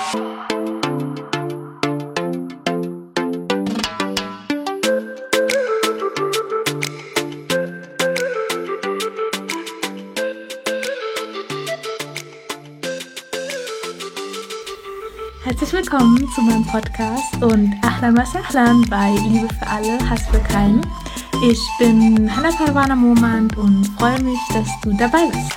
Herzlich willkommen zu meinem Podcast und Ahlan wa Sahlan bei Liebe für alle, Hass für keinen. Ich bin Hannah Parwana Momand und freue mich, dass du dabei bist.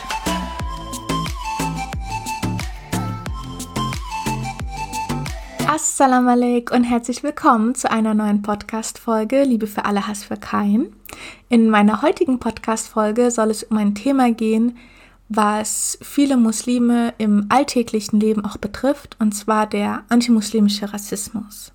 Assalamu alaikum und herzlich willkommen zu einer neuen Podcast-Folge Liebe für alle, Hass für keinen. In meiner heutigen Podcast-Folge soll es um ein Thema gehen, was viele Muslime im alltäglichen Leben auch betrifft, und zwar der antimuslimische Rassismus.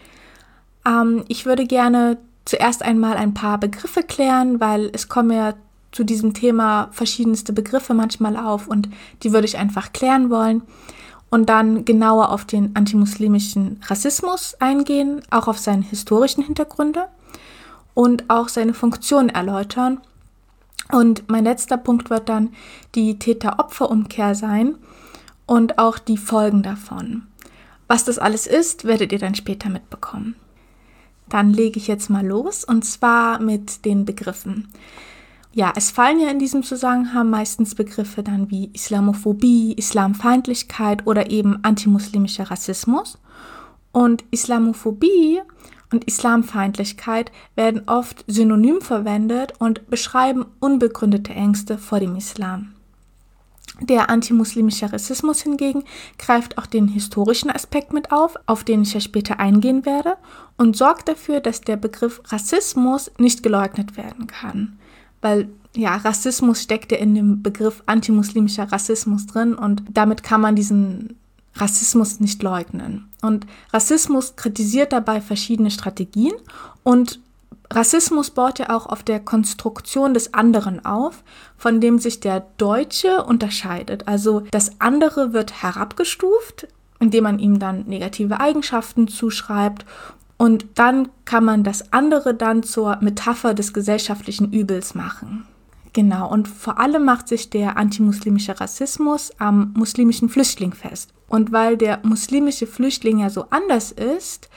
Ich würde gerne zuerst einmal ein paar Begriffe klären, weil es kommen ja zu diesem Thema verschiedenste Begriffe manchmal auf und die würde ich einfach klären wollen und dann genauer auf den antimuslimischen Rassismus eingehen, auch auf seine historischen Hintergründe und auch seine Funktion erläutern. Und mein letzter Punkt wird dann die Täter-Opfer-Umkehr sein und auch die Folgen davon. Was das alles ist, werdet ihr dann später mitbekommen. Dann lege ich jetzt mal los und zwar mit den Begriffen. Ja, es fallen ja in diesem Zusammenhang meistens Begriffe dann wie Islamophobie, Islamfeindlichkeit oder eben antimuslimischer Rassismus. Und Islamophobie und Islamfeindlichkeit werden oft synonym verwendet und beschreiben unbegründete Ängste vor dem Islam. Der antimuslimische Rassismus hingegen greift auch den historischen Aspekt mit auf den ich ja später eingehen werde, und sorgt dafür, dass der Begriff Rassismus nicht geleugnet werden kann. Weil ja, Rassismus steckt ja in dem Begriff antimuslimischer Rassismus drin und damit kann man diesen Rassismus nicht leugnen. Und Rassismus kritisiert dabei verschiedene Strategien und Rassismus baut ja auch auf der Konstruktion des anderen auf, von dem sich der Deutsche unterscheidet. Also das andere wird herabgestuft, indem man ihm dann negative Eigenschaften zuschreibt und dann kann man das andere dann zur Metapher des gesellschaftlichen Übels machen. Genau, und vor allem macht sich der antimuslimische Rassismus am muslimischen Flüchtling fest. Und weil der muslimische Flüchtling ja so anders ist,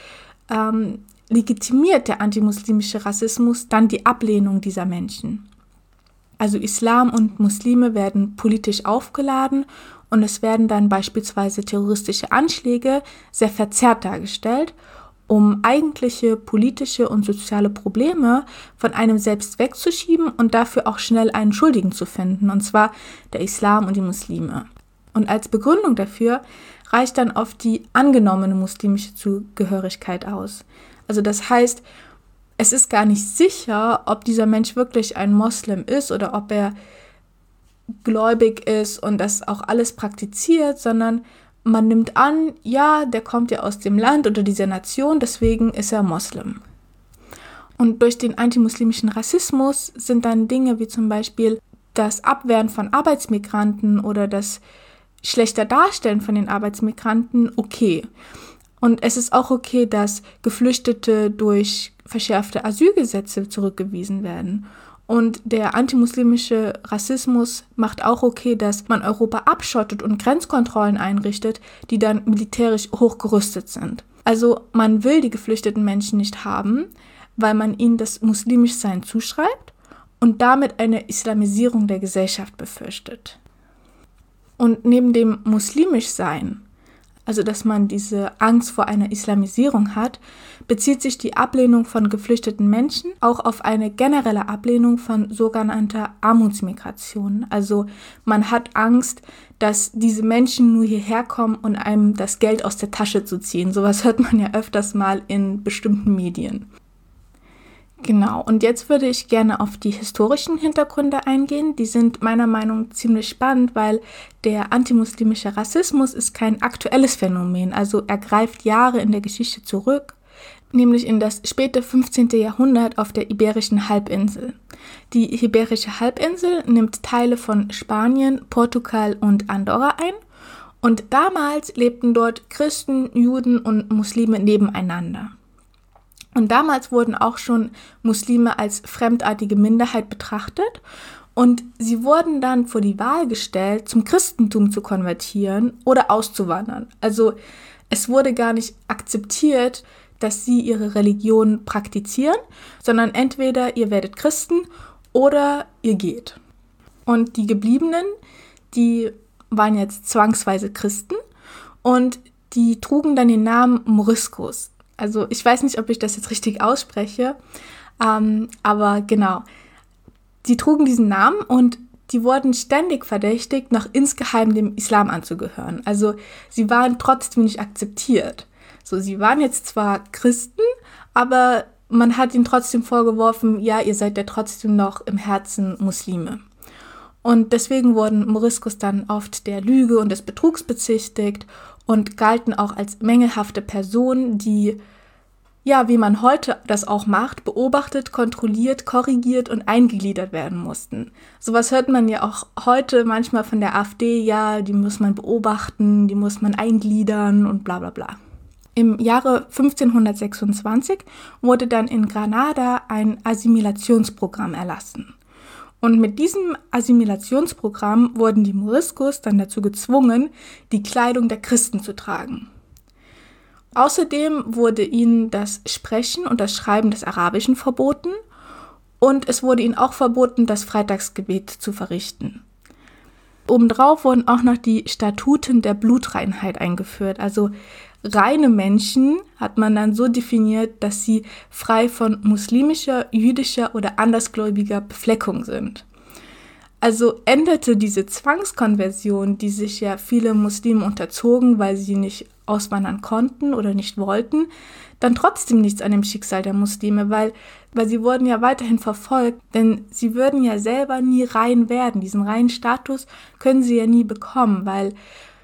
legitimiert der antimuslimische Rassismus dann die Ablehnung dieser Menschen. Also Islam und Muslime werden politisch aufgeladen und es werden dann beispielsweise terroristische Anschläge sehr verzerrt dargestellt, um eigentliche politische und soziale Probleme von einem selbst wegzuschieben und dafür auch schnell einen Schuldigen zu finden, und zwar der Islam und die Muslime. Und als Begründung dafür reicht dann oft die angenommene muslimische Zugehörigkeit aus. Also das heißt, es ist gar nicht sicher, ob dieser Mensch wirklich ein Moslem ist oder ob er gläubig ist und das auch alles praktiziert, sondern man nimmt an, ja, der kommt ja aus dem Land oder dieser Nation, deswegen ist er Moslem. Und durch den antimuslimischen Rassismus sind dann Dinge wie zum Beispiel das Abwehren von Arbeitsmigranten oder das schlechter Darstellen von den Arbeitsmigranten okay. Und es ist auch okay, dass Geflüchtete durch verschärfte Asylgesetze zurückgewiesen werden. Und der antimuslimische Rassismus macht auch okay, dass man Europa abschottet und Grenzkontrollen einrichtet, die dann militärisch hochgerüstet sind. Also man will die geflüchteten Menschen nicht haben, weil man ihnen das Muslimischsein zuschreibt und damit eine Islamisierung der Gesellschaft befürchtet. Und neben dem Muslimischsein, also dass man diese Angst vor einer Islamisierung hat, bezieht sich die Ablehnung von geflüchteten Menschen auch auf eine generelle Ablehnung von sogenannter Armutsmigration. Also man hat Angst, dass diese Menschen nur hierher kommen, um einem das Geld aus der Tasche zu ziehen. Sowas hört man ja öfters mal in bestimmten Medien. Genau, und jetzt würde ich gerne auf die historischen Hintergründe eingehen. Die sind meiner Meinung nach ziemlich spannend, weil der antimuslimische Rassismus ist kein aktuelles Phänomen. Also er greift Jahre in der Geschichte zurück, nämlich in das späte 15. Jahrhundert auf der Iberischen Halbinsel. Die Iberische Halbinsel nimmt Teile von Spanien, Portugal und Andorra ein. Und damals lebten dort Christen, Juden und Muslime nebeneinander. Und damals wurden auch schon Muslime als fremdartige Minderheit betrachtet Und sie wurden dann vor die Wahl gestellt, zum Christentum zu konvertieren oder auszuwandern. Also es wurde gar nicht akzeptiert, dass sie ihre Religion praktizieren, sondern entweder ihr werdet Christen oder ihr geht. Und die Gebliebenen, die waren jetzt zwangsweise Christen und die trugen dann den Namen Moriscos. Also ich weiß nicht, ob ich das jetzt richtig ausspreche, aber genau. Die trugen diesen Namen und die wurden ständig verdächtigt, noch insgeheim dem Islam anzugehören. Also sie waren trotzdem nicht akzeptiert. So, sie waren jetzt zwar Christen, aber man hat ihnen trotzdem vorgeworfen, ja, ihr seid ja trotzdem noch im Herzen Muslime. Und deswegen wurden Moriscos dann oft der Lüge und des Betrugs bezichtigt und galten auch als mängelhafte Personen, die, ja, wie man heute das auch macht, beobachtet, kontrolliert, korrigiert und eingegliedert werden mussten. Sowas hört man ja auch heute manchmal von der AfD, ja, die muss man beobachten, die muss man eingliedern und bla bla bla. Im Jahre 1526 wurde dann in Granada ein Assimilationsprogramm erlassen. Und mit diesem Assimilationsprogramm wurden die Moriscos dann dazu gezwungen, die Kleidung der Christen zu tragen. Außerdem wurde ihnen das Sprechen und das Schreiben des Arabischen verboten und es wurde ihnen auch verboten, das Freitagsgebet zu verrichten. Obendrauf wurden auch noch die Statuten der Blutreinheit eingeführt. Also reine Menschen hat man dann so definiert, dass sie frei von muslimischer, jüdischer oder andersgläubiger Befleckung sind. Also änderte diese Zwangskonversion, die sich ja viele Muslime unterzogen, weil sie nicht auswandern konnten oder nicht wollten, dann trotzdem nichts an dem Schicksal der Muslime, weil sie wurden ja weiterhin verfolgt, denn sie würden ja selber nie rein werden. Diesen reinen Status können sie ja nie bekommen, weil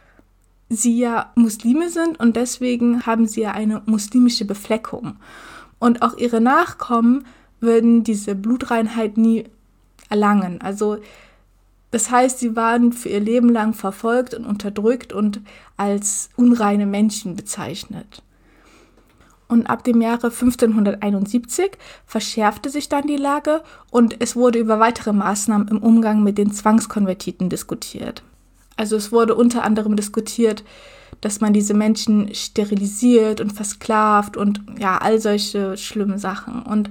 sie ja Muslime sind und deswegen haben sie ja eine muslimische Befleckung. Und auch ihre Nachkommen würden diese Blutreinheit nie erlangen. Also das heißt, sie waren für ihr Leben lang verfolgt und unterdrückt und als unreine Menschen bezeichnet. Und ab dem Jahre 1571 verschärfte sich dann die Lage und es wurde über weitere Maßnahmen im Umgang mit den Zwangskonvertiten diskutiert. Also es wurde unter anderem diskutiert, dass man diese Menschen sterilisiert und versklavt und ja, all solche schlimmen Sachen. Und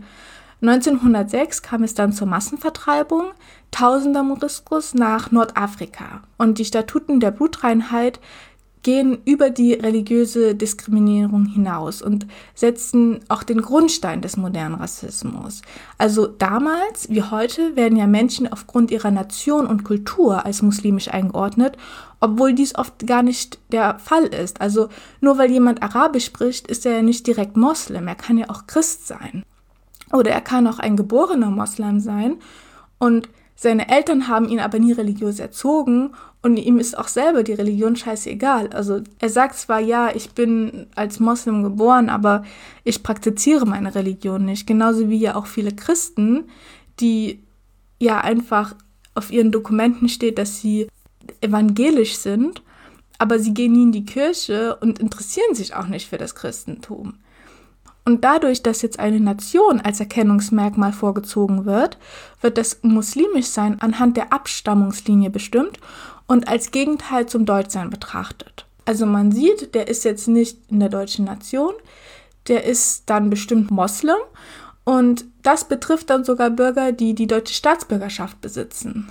1906 kam es dann zur Massenvertreibung tausender Moriscos nach Nordafrika. Und die Statuten der Blutreinheit gehen über die religiöse Diskriminierung hinaus und setzen auch den Grundstein des modernen Rassismus. Also damals wie heute werden ja Menschen aufgrund ihrer Nation und Kultur als muslimisch eingeordnet, obwohl dies oft gar nicht der Fall ist. Also nur weil jemand Arabisch spricht, ist er ja nicht direkt Moslem, er kann ja auch Christ sein. Oder er kann auch ein geborener Moslem sein und seine Eltern haben ihn aber nie religiös erzogen und ihm ist auch selber die Religion scheißegal. Also er sagt zwar, ja, ich bin als Moslem geboren, aber ich praktiziere meine Religion nicht. Genauso wie ja auch viele Christen, die ja einfach auf ihren Dokumenten steht, dass sie evangelisch sind, aber sie gehen nie in die Kirche und interessieren sich auch nicht für das Christentum. Und dadurch, dass jetzt eine Nation als Erkennungsmerkmal vorgezogen wird, wird das Muslimischsein anhand der Abstammungslinie bestimmt und als Gegenteil zum Deutschsein betrachtet. Also man sieht, der ist jetzt nicht in der deutschen Nation, der ist dann bestimmt Moslem und das betrifft dann sogar Bürger, die die deutsche Staatsbürgerschaft besitzen.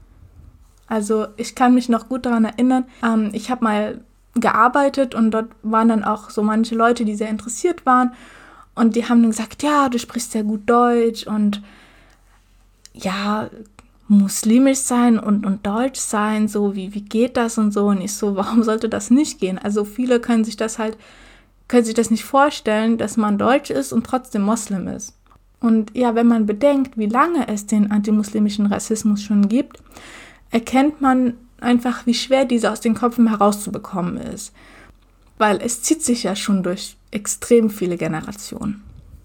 Also ich kann mich noch gut daran erinnern, ich habe mal gearbeitet und dort waren dann auch so manche Leute, die sehr interessiert waren. Und die haben dann gesagt, ja, du sprichst sehr gut Deutsch und ja, muslimisch sein und deutsch sein, so wie geht das und so. Und ich so, warum sollte das nicht gehen? Also viele können sich das nicht vorstellen, dass man deutsch ist und trotzdem Moslem ist. Und ja, wenn man bedenkt, wie lange es den antimuslimischen Rassismus schon gibt, erkennt man einfach, wie schwer dieser aus den Köpfen herauszubekommen ist. Weil es zieht sich ja schon durch extrem viele Generationen.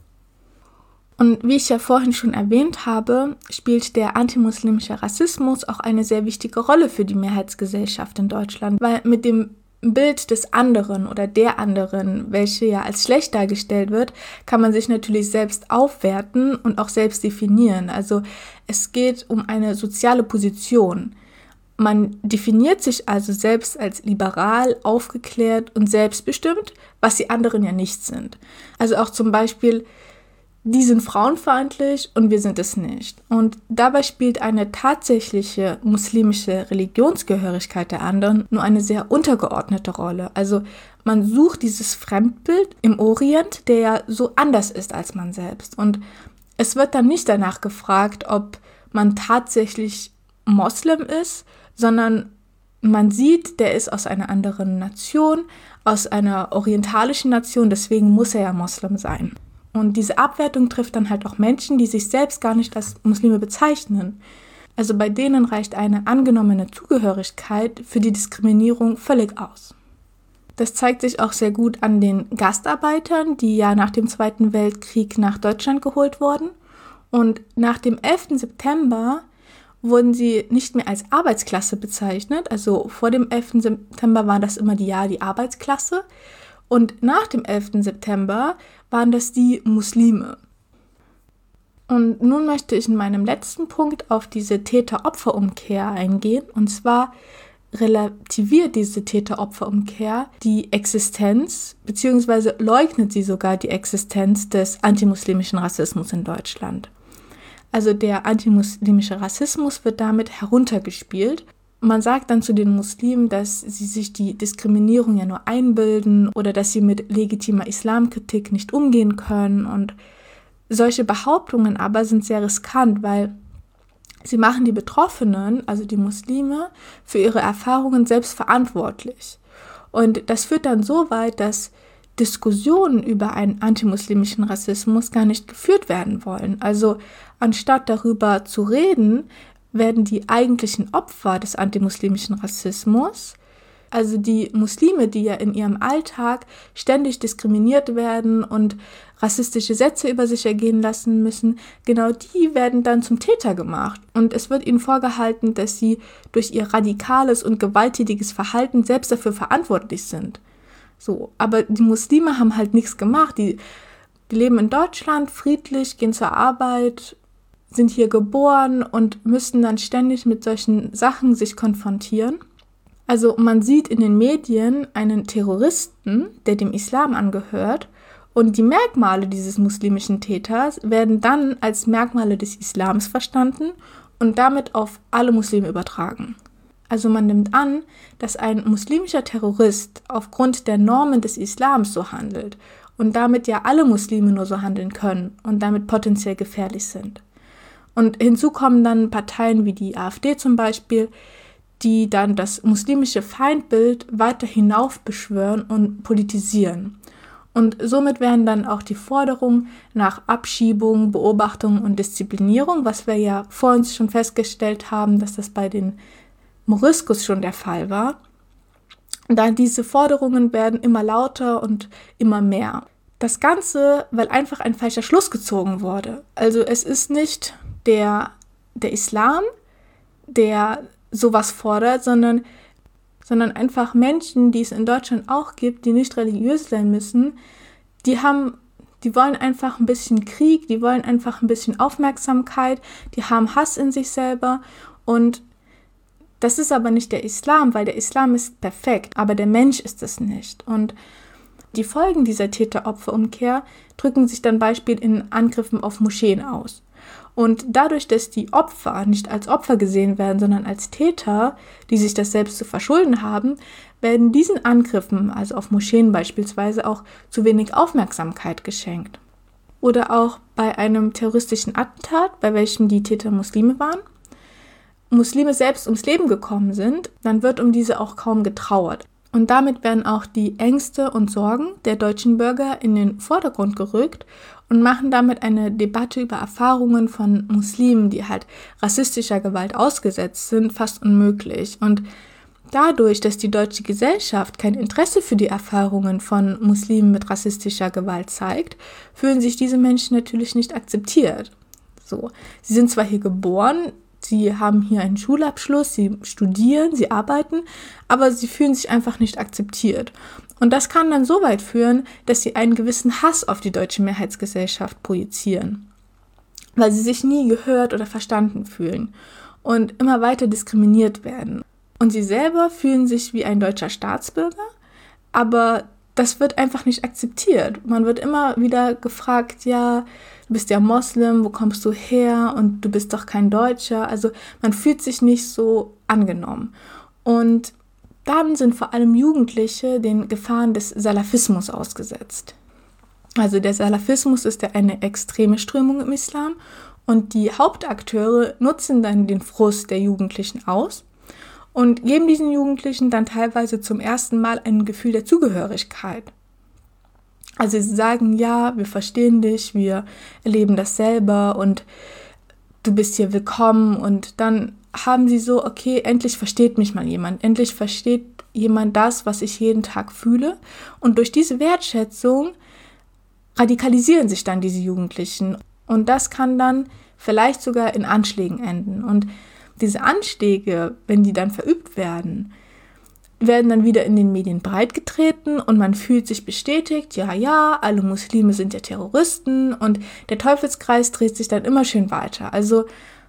Und wie ich ja vorhin schon erwähnt habe, spielt der antimuslimische Rassismus auch eine sehr wichtige Rolle für die Mehrheitsgesellschaft in Deutschland, weil mit dem Bild des anderen oder der anderen, welche ja als schlecht dargestellt wird, kann man sich natürlich selbst aufwerten und auch selbst definieren. Also es geht um eine soziale Position. Man definiert sich also selbst als liberal, aufgeklärt und selbstbestimmt, was die anderen ja nicht sind. Also auch zum Beispiel, die sind frauenfeindlich und wir sind es nicht. Und dabei spielt eine tatsächliche muslimische Religionsgehörigkeit der anderen nur eine sehr untergeordnete Rolle. Also man sucht dieses Fremdbild im Orient, der ja so anders ist als man selbst. Und es wird dann nicht danach gefragt, ob man tatsächlich Moslem ist, sondern man sieht, der ist aus einer anderen Nation, aus einer orientalischen Nation, deswegen muss er ja Moslem sein. Und diese Abwertung trifft dann halt auch Menschen, die sich selbst gar nicht als Muslime bezeichnen. Also bei denen reicht eine angenommene Zugehörigkeit für die Diskriminierung völlig aus. Das zeigt sich auch sehr gut an den Gastarbeitern, die ja nach dem Zweiten Weltkrieg nach Deutschland geholt wurden. Und nach dem 11. September wurden sie nicht mehr als Arbeitsklasse bezeichnet. Also vor dem 11. September war das immer die Arbeitsklasse. Und nach dem 11. September waren das die Muslime. Und nun möchte ich in meinem letzten Punkt auf diese Täter-Opfer-Umkehr eingehen. Und zwar relativiert diese Täter-Opfer-Umkehr die Existenz, beziehungsweise leugnet sie sogar die Existenz des antimuslimischen Rassismus in Deutschland. Also der antimuslimische Rassismus wird damit heruntergespielt. Man sagt dann zu den Muslimen, dass sie sich die Diskriminierung ja nur einbilden oder dass sie mit legitimer Islamkritik nicht umgehen können. Und solche Behauptungen aber sind sehr riskant, weil sie machen die Betroffenen, also die Muslime, für ihre Erfahrungen selbst verantwortlich. Und das führt dann so weit, dass Diskussionen über einen antimuslimischen Rassismus gar nicht geführt werden wollen. Also anstatt darüber zu reden, werden die eigentlichen Opfer des antimuslimischen Rassismus, also die Muslime, die ja in ihrem Alltag ständig diskriminiert werden und rassistische Sätze über sich ergehen lassen müssen, genau die werden dann zum Täter gemacht. Und es wird ihnen vorgehalten, dass sie durch ihr radikales und gewalttätiges Verhalten selbst dafür verantwortlich sind. So, aber die Muslime haben halt nichts gemacht. Die leben in Deutschland friedlich, gehen zur Arbeit, sind hier geboren und müssen dann ständig mit solchen Sachen sich konfrontieren. Also man sieht in den Medien einen Terroristen, der dem Islam angehört, und die Merkmale dieses muslimischen Täters werden dann als Merkmale des Islams verstanden und damit auf alle Muslime übertragen. Also man nimmt an, dass ein muslimischer Terrorist aufgrund der Normen des Islams so handelt und damit ja alle Muslime nur so handeln können und damit potenziell gefährlich sind. Und hinzu kommen dann Parteien wie die AfD zum Beispiel, die dann das muslimische Feindbild weiter hinauf beschwören und politisieren. Und somit werden dann auch die Forderungen nach Abschiebung, Beobachtung und Disziplinierung, was wir ja vor uns schon festgestellt haben, dass das bei den Moriscos schon der Fall war, da diese Forderungen werden immer lauter und immer mehr. Das Ganze, weil einfach ein falscher Schluss gezogen wurde. Also es ist nicht der Islam, der sowas fordert, sondern einfach Menschen, die es in Deutschland auch gibt, die nicht religiös sein müssen, die wollen einfach ein bisschen Krieg, die wollen einfach ein bisschen Aufmerksamkeit, die haben Hass in sich selber und das ist aber nicht der Islam, weil der Islam ist perfekt, aber der Mensch ist es nicht. Und die Folgen dieser Täter-Opfer-Umkehr drücken sich dann beispielsweise in Angriffen auf Moscheen aus. Und dadurch, dass die Opfer nicht als Opfer gesehen werden, sondern als Täter, die sich das selbst zu verschulden haben, werden diesen Angriffen, also auf Moscheen beispielsweise, auch zu wenig Aufmerksamkeit geschenkt. Oder auch bei einem terroristischen Attentat, bei welchem die Täter Muslime waren, Muslime selbst ums Leben gekommen sind, dann wird um diese auch kaum getrauert. Und damit werden auch die Ängste und Sorgen der deutschen Bürger in den Vordergrund gerückt und machen damit eine Debatte über Erfahrungen von Muslimen, die halt rassistischer Gewalt ausgesetzt sind, fast unmöglich. Und dadurch, dass die deutsche Gesellschaft kein Interesse für die Erfahrungen von Muslimen mit rassistischer Gewalt zeigt, fühlen sich diese Menschen natürlich nicht akzeptiert. So, sie sind zwar hier geboren, sie haben hier einen Schulabschluss, sie studieren, sie arbeiten, aber sie fühlen sich einfach nicht akzeptiert. Und das kann dann so weit führen, dass sie einen gewissen Hass auf die deutsche Mehrheitsgesellschaft projizieren, weil sie sich nie gehört oder verstanden fühlen und immer weiter diskriminiert werden. Und sie selber fühlen sich wie ein deutscher Staatsbürger, aber das wird einfach nicht akzeptiert. Man wird immer wieder gefragt, ja, du bist ja Moslem, wo kommst du her und du bist doch kein Deutscher. Also man fühlt sich nicht so angenommen. Und damit sind vor allem Jugendliche den Gefahren des Salafismus ausgesetzt. Also der Salafismus ist ja eine extreme Strömung im Islam und die Hauptakteure nutzen dann den Frust der Jugendlichen aus und geben diesen Jugendlichen dann teilweise zum ersten Mal ein Gefühl der Zugehörigkeit. Also sie sagen, ja, wir verstehen dich, wir erleben das selber und du bist hier willkommen, und dann haben sie so, okay, endlich versteht mich mal jemand, endlich versteht jemand das, was ich jeden Tag fühle, und durch diese Wertschätzung radikalisieren sich dann diese Jugendlichen und das kann dann vielleicht sogar in Anschlägen enden. Und diese Anschläge, wenn die dann verübt werden, werden dann wieder in den Medien breitgetreten und man fühlt sich bestätigt, ja, alle Muslime sind ja Terroristen, und der Teufelskreis dreht sich dann immer schön weiter. Also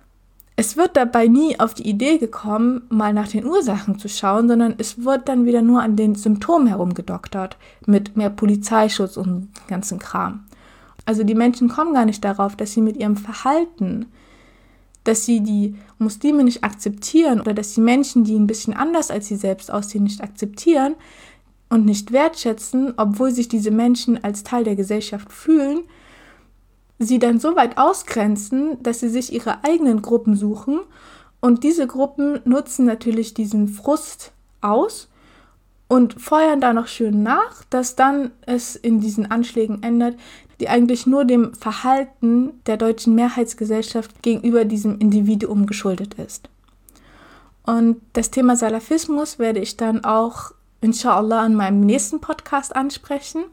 es wird dabei nie auf die Idee gekommen, mal nach den Ursachen zu schauen, sondern es wird dann wieder nur an den Symptomen herumgedoktert, mit mehr Polizeischutz und dem ganzen Kram. Also die Menschen kommen gar nicht darauf, dass sie mit ihrem Verhalten, dass sie die Muslime nicht akzeptieren oder dass die Menschen, die ein bisschen anders als sie selbst aussehen, nicht akzeptieren und nicht wertschätzen, obwohl sich diese Menschen als Teil der Gesellschaft fühlen, sie dann so weit ausgrenzen, dass sie sich ihre eigenen Gruppen suchen, und diese Gruppen nutzen natürlich diesen Frust aus und feuern da noch schön nach, dass dann es in diesen Anschlägen ändert, die eigentlich nur dem Verhalten der deutschen Mehrheitsgesellschaft gegenüber diesem Individuum geschuldet ist. Und das Thema Salafismus werde ich dann auch inshallah in meinem nächsten Podcast ansprechen.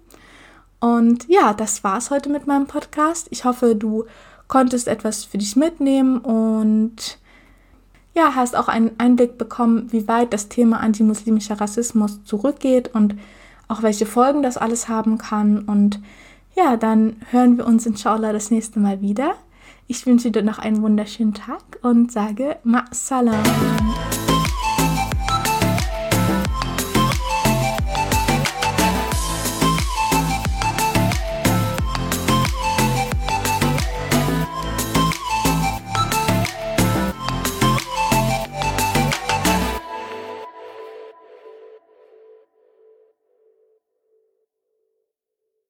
Und ja, das war's heute mit meinem Podcast. Ich hoffe, du konntest etwas für dich mitnehmen und ja, hast auch einen Einblick bekommen, wie weit das Thema antimuslimischer Rassismus zurückgeht und auch welche Folgen das alles haben kann. Und ja, dann hören wir uns inshallah das nächste Mal wieder. Ich wünsche dir noch einen wunderschönen Tag und sage Ma Salam.